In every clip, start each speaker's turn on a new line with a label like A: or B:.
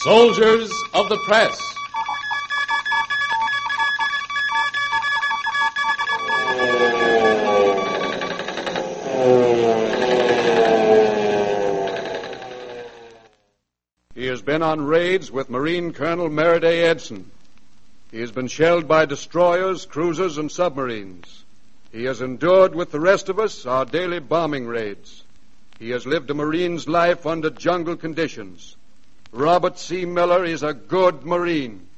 A: Soldiers of the Press.
B: He has been on raids with Marine Colonel Merritt A. Edson. He has been shelled by destroyers, cruisers, and submarines. He has endured with the rest of us our daily bombing raids. He has lived a Marine's life under jungle conditions. Robert C. Miller is a good Marine.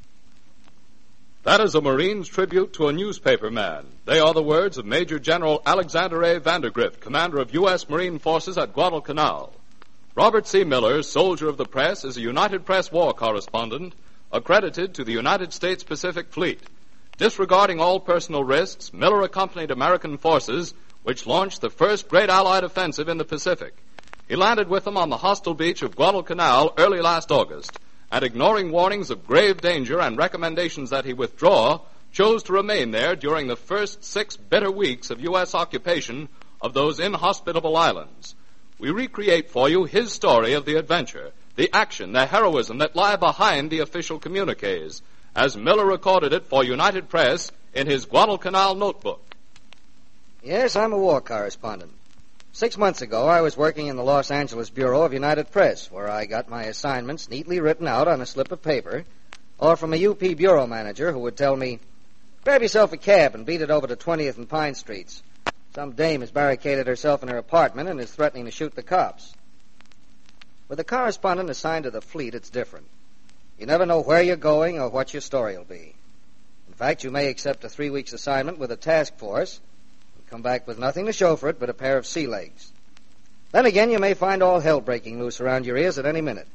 A: That is a Marine's tribute to a newspaper man. They are the words of Major General Alexander A. Vandergrift, commander of U.S. Marine forces at Guadalcanal. Robert C. Miller, soldier of the press, is a United Press war correspondent accredited to the United States Pacific Fleet. Disregarding all personal risks, Miller accompanied American forces which launched the first great Allied offensive in the Pacific. He landed with them on the hostile beach of Guadalcanal early last August, and ignoring warnings of grave danger and recommendations that he withdraw, chose to remain there during the first 6 bitter weeks of U.S. occupation of those inhospitable islands. We recreate for you his story of the adventure, the action, the heroism that lie behind the official communiques, as Miller recorded it for United Press in his Guadalcanal notebook.
C: Yes, I'm a war correspondent. 6 months ago, I was working in the Los Angeles Bureau of United Press, where I got my assignments neatly written out on a slip of paper, or from a UP bureau manager who would tell me, grab yourself a cab and beat it over to 20th and Pine Streets. Some dame has barricaded herself in her apartment and is threatening to shoot the cops. With a correspondent assigned to the fleet, it's different. You never know where you're going or what your story will be. In fact, you may accept a 3 weeks assignment with a task force and come back with nothing to show for it but a pair of sea legs. Then again, you may find all hell breaking loose around your ears at any minute.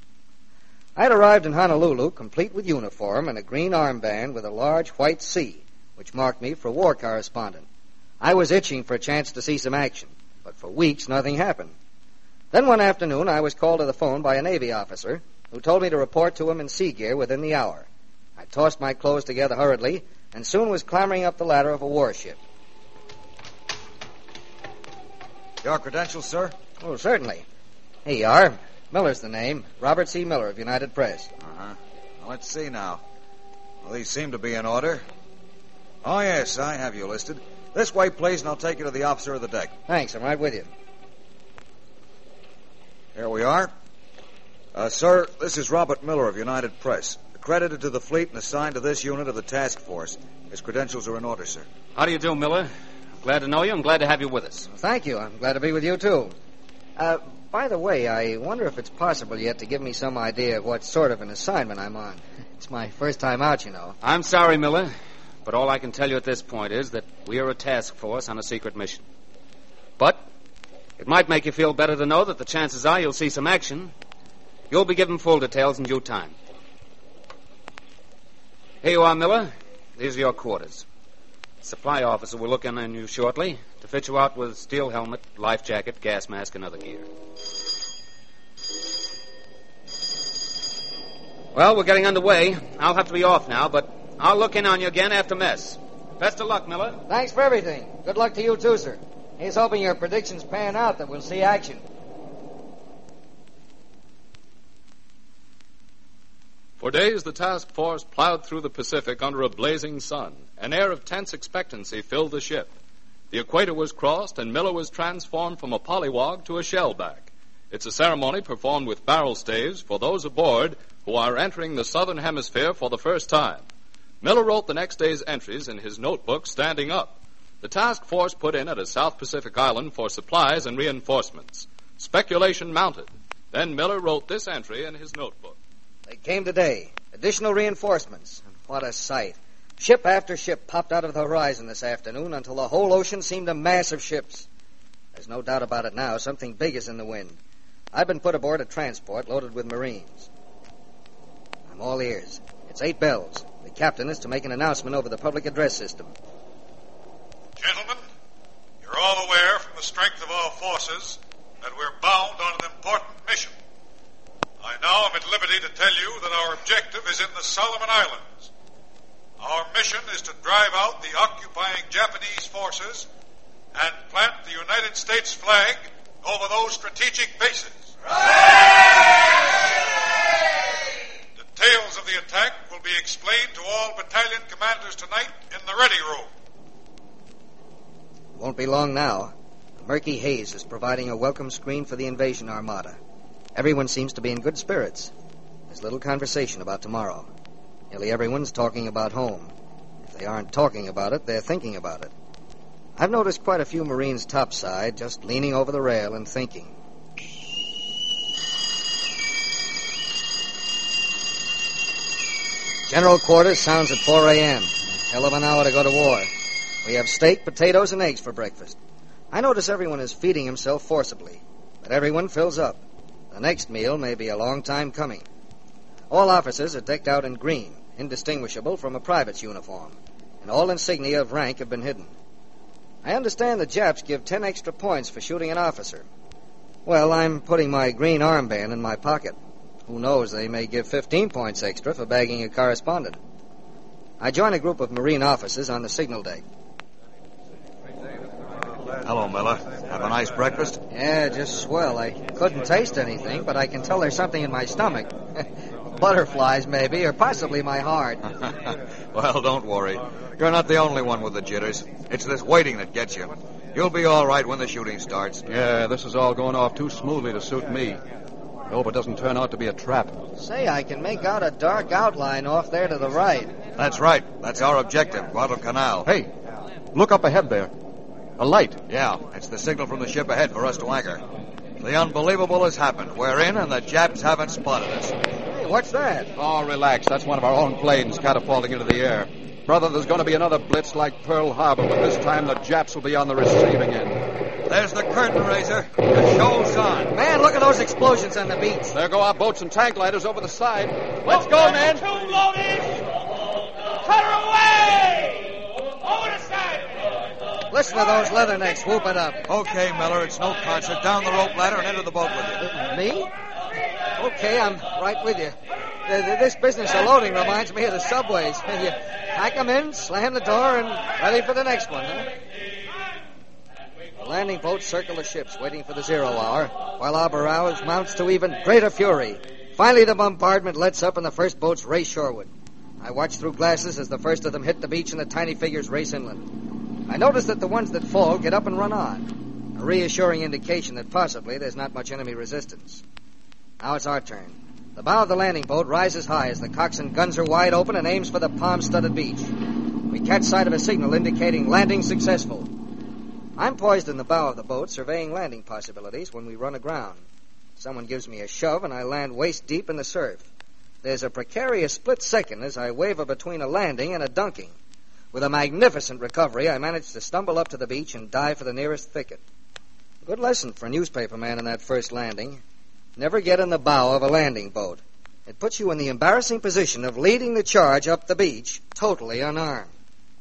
C: I had arrived in Honolulu, complete with uniform and a green armband with a large white C, which marked me for war correspondent. I was itching for a chance to see some action, but for weeks nothing happened. Then one afternoon I was called to the phone by a Navy officer who told me to report to him in sea gear within the hour. I tossed my clothes together hurriedly and soon was clambering up the ladder of a warship.
D: Your credentials, sir?
C: Oh, certainly. Here you are. Miller's the name. Robert C. Miller of United Press.
D: Uh-huh. Well, let's see now. Well, these seem to be in order. Oh, yes, I have you listed. This way, please, and I'll take you to the officer of the deck.
C: Thanks, I'm right with you.
D: Here we are. Sir, this is Robert Miller of United Press, accredited to the fleet and assigned to this unit of the task force. His credentials are in order, sir.
E: How do you do, Miller? Glad to know you. I'm glad to have you with us.
C: Well, thank you. I'm glad to be with you, too. By the way, I wonder if it's possible yet to give me some idea of what sort of an assignment I'm on. It's my first time out, you know.
E: I'm sorry, Miller, but all I can tell you at this point is that we are a task force on a secret mission. But it might make you feel better to know that the chances are you'll see some action. You'll be given full details in due time. Here you are, Miller. These are your quarters. The supply officer will look in on you shortly to fit you out with steel helmet, life jacket, gas mask, and other gear. Well, we're getting underway. I'll have to be off now, but I'll look in on you again after mess. Best of luck, Miller.
C: Thanks for everything. Good luck to you, too, sir. Here's hoping your predictions pan out that we'll see action.
A: For days, the task force plowed through the Pacific under a blazing sun. An air of tense expectancy filled the ship. The equator was crossed, and Miller was transformed from a pollywog to a shellback. It's a ceremony performed with barrel staves for those aboard who are entering the southern hemisphere for the first time. Miller wrote the next day's entries in his notebook standing up. The task force put in at a South Pacific island for supplies and reinforcements. Speculation mounted. Then Miller wrote this entry in his notebook.
C: They came today. Additional reinforcements. What a sight. Ship after ship popped out of the horizon this afternoon until the whole ocean seemed a mass of ships. There's no doubt about it now. Something big is in the wind. I've been put aboard a transport loaded with Marines. I'm all ears. It's 8 bells. The captain is to make an announcement over the public address system.
F: Gentlemen, you're all aware from the strength of our forces that we're bound on an important mission. I now am at liberty to tell you that our objective is in the Solomon Islands. Our mission is to drive out the occupying Japanese forces and plant the United States flag over those strategic bases. Hooray!
C: long now. The murky haze is providing a welcome screen for the invasion armada. Everyone seems to be in good spirits. There's little conversation about tomorrow. Nearly everyone's talking about home. If they aren't talking about it, they're thinking about it. I've noticed quite a few Marines topside just leaning over the rail and thinking. General quarters sounds at 4 a.m. Hell of an hour to go to war. We have steak, potatoes, and eggs for breakfast. I notice everyone is feeding himself forcibly, but everyone fills up. The next meal may be a long time coming. All officers are decked out in green, indistinguishable from a private's uniform, and all insignia of rank have been hidden. I understand the Japs give 10 extra points for shooting an officer. Well, I'm putting my green armband in my pocket. Who knows, they may give 15 points extra for bagging a correspondent. I join a group of Marine officers on the signal deck.
D: Hello, Miller. Have a nice breakfast?
C: Yeah, just swell. I couldn't taste anything, but I can tell there's something in my stomach. Butterflies, maybe, or possibly my heart.
D: Well, don't worry. You're not the only one with the jitters. It's this waiting that gets you. You'll be all right when the shooting starts.
B: Yeah, this is all going off too smoothly to suit me. I hope it doesn't turn out to be a trap.
C: Say, I can make out a dark outline off there to the right.
D: That's right. That's our objective, Guadalcanal.
B: Hey, look up ahead there. A light.
D: Yeah, it's the signal from the ship ahead for us to anchor. The unbelievable has happened. We're in, and the Japs haven't spotted us.
C: Hey, what's that?
B: Oh, relax. That's one of our own planes catapulting into the air. Brother, there's going to be another blitz like Pearl Harbor, but this time the Japs will be on the receiving end.
D: There's the curtain raiser. The show's on.
C: Man, look at those explosions on the beach.
B: There go our boats and tank lighters over the side. Let's go, men.
G: Two loadies. Cut her away. Over the side.
C: Listen to those leathernecks whooping up.
D: Okay, Miller, it's no concert. Down the rope ladder and into the boat with you.
C: Me? Okay, I'm right with you. This business of loading reminds me of the subways. You pack them in, slam the door, and ready for the next one, huh? The landing boats circle the ships, waiting for the 0 hour, while our barrage mounts to even greater fury. Finally, the bombardment lets up and the first boats race shoreward. I watch through glasses as the first of them hit the beach and the tiny figures race inland. I notice that the ones that fall get up and run on, a reassuring indication that possibly there's not much enemy resistance. Now it's our turn. The bow of the landing boat rises high as the coxswain guns her wide open and aims for the palm-studded beach. We catch sight of a signal indicating landing successful. I'm poised in the bow of the boat, surveying landing possibilities when we run aground. Someone gives me a shove, and I land waist-deep in the surf. There's a precarious split second as I waver between a landing and a dunking. With a magnificent recovery, I manage to stumble up to the beach and dive for the nearest thicket. Good lesson for a newspaperman in that first landing. Never get in the bow of a landing boat. It puts you in the embarrassing position of leading the charge up the beach, totally unarmed.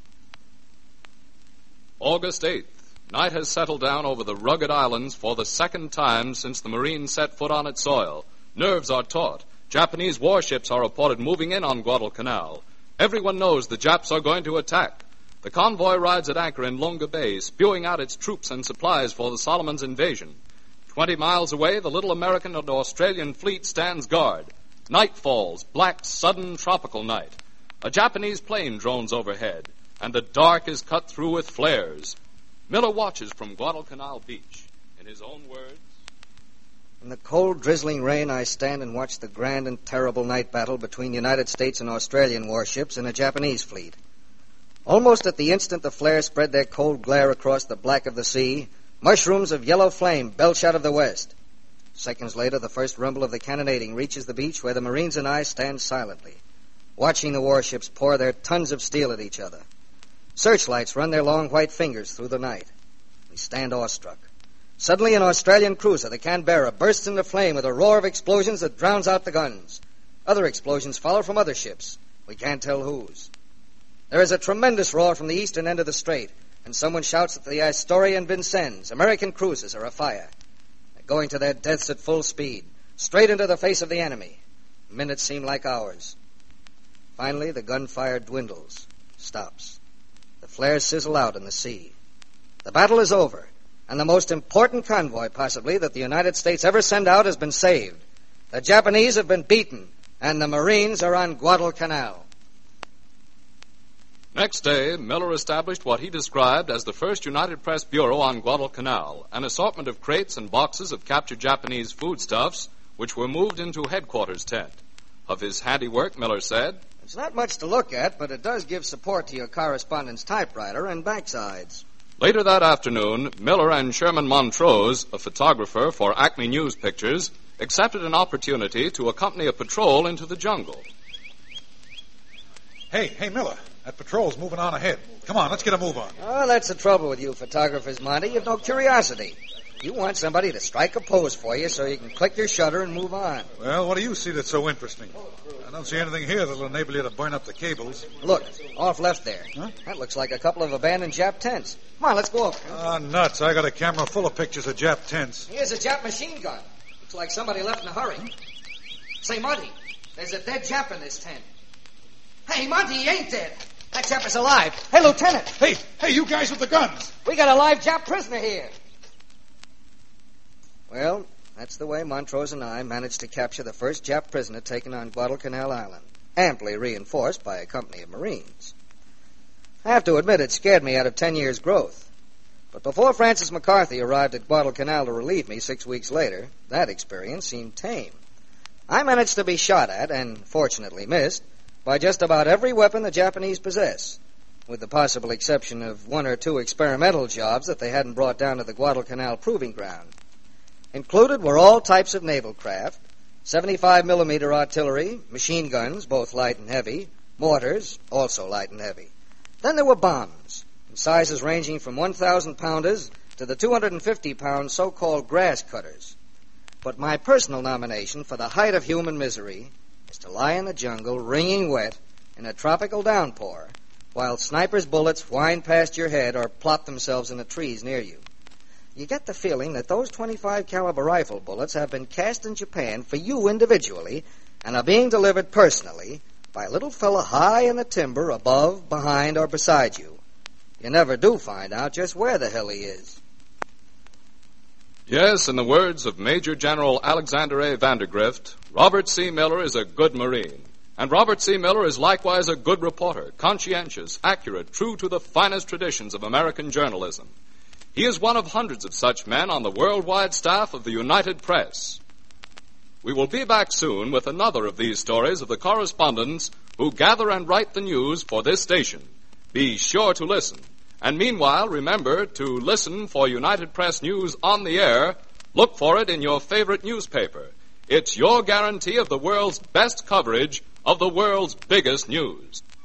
A: August 8th. Night has settled down over the rugged islands for the second time since the Marines set foot on its soil. Nerves are taut. Japanese warships are reported moving in on Guadalcanal. Everyone knows the Japs are going to attack. The convoy rides at anchor in Lunga Bay, spewing out its troops and supplies for the Solomons invasion. 20 miles away, the little American and Australian fleet stands guard. Night falls, black, sudden, tropical night. A Japanese plane drones overhead, and the dark is cut through with flares. Miller watches from Guadalcanal Beach. In his own words,
C: in the cold, drizzling rain, I stand and watch the grand and terrible night battle between United States and Australian warships and a Japanese fleet. Almost at the instant the flares spread their cold glare across the black of the sea, mushrooms of yellow flame belch out of the west. Seconds later, the first rumble of the cannonading reaches the beach where the Marines and I stand silently, watching the warships pour their tons of steel at each other. Searchlights run their long white fingers through the night. We stand awestruck. Suddenly, an Australian cruiser, the Canberra, bursts into flame with a roar of explosions that drowns out the guns. Other explosions follow from other ships. We can't tell whose. There is a tremendous roar from the eastern end of the strait, and someone shouts that the Astoria and Vincennes, American cruisers, are afire. They're going to their deaths at full speed, straight into the face of the enemy. Minutes seem like hours. Finally, the gunfire dwindles, stops. The flares sizzle out in the sea. The battle is over, and the most important convoy, possibly, that the United States ever sent out has been saved. The Japanese have been beaten, and the Marines are on Guadalcanal.
A: Next day, Miller established what he described as the first United Press bureau on Guadalcanal, an assortment of crates and boxes of captured Japanese foodstuffs, which were moved into headquarters tent. Of his handiwork, Miller said,
C: "It's not much to look at, but it does give support to your correspondent's typewriter and backsides."
A: Later that afternoon, Miller and Sherman Montrose, a photographer for Acme News Pictures, accepted an opportunity to accompany a patrol into the jungle.
F: Hey, Miller. That patrol's moving on ahead. Come on, let's get a move on.
C: Oh, that's the trouble with you photographers, Monty. You've no curiosity. You want somebody to strike a pose for you so you can click your shutter and move on.
F: Well, what do you see that's so interesting? I don't see anything here that'll enable you to burn up the cables.
C: Look, off left there.
F: Huh?
C: That looks like a couple of abandoned Jap tents. Come on, let's go over.
F: Ah, nuts. I got a camera full of pictures of Jap tents.
C: Here's a Jap machine gun. Looks like somebody left in a hurry. Say, Monty, there's a dead Jap in this tent. Hey, Monty, he ain't dead. That Jap is alive. Hey, Lieutenant.
F: Hey, you guys with the guns.
C: We got a live Jap prisoner here. Well, that's the way Montrose and I managed to capture the first Jap prisoner taken on Guadalcanal Island, amply reinforced by a company of Marines. I have to admit it scared me out of 10 years' growth. But before Francis McCarthy arrived at Guadalcanal to relieve me 6 weeks later, that experience seemed tame. I managed to be shot at, and fortunately missed, by just about every weapon the Japanese possess, with the possible exception of 1 or 2 experimental jobs that they hadn't brought down to the Guadalcanal proving ground. Included were all types of naval craft, 75mm artillery, machine guns, both light and heavy, mortars, also light and heavy. Then there were bombs, in sizes ranging from 1,000-pounders to the 250-pound so-called grass cutters. But my personal nomination for the height of human misery is to lie in the jungle, wringing wet, in a tropical downpour, while snipers' bullets whine past your head or plop themselves in the trees near you. You get the feeling that those .25 caliber rifle bullets have been cast in Japan for you individually and are being delivered personally by a little fella high in the timber above, behind, or beside you. You never do find out just where the hell he is.
A: Yes, in the words of Major General Alexander A. Vandergrift, Robert C. Miller is a good Marine. And Robert C. Miller is likewise a good reporter, conscientious, accurate, true to the finest traditions of American journalism. He is one of hundreds of such men on the worldwide staff of the United Press. We will be back soon with another of these stories of the correspondents who gather and write the news for this station. Be sure to listen. And meanwhile, remember to listen for United Press news on the air. Look for it in your favorite newspaper. It's your guarantee of the world's best coverage of the world's biggest news.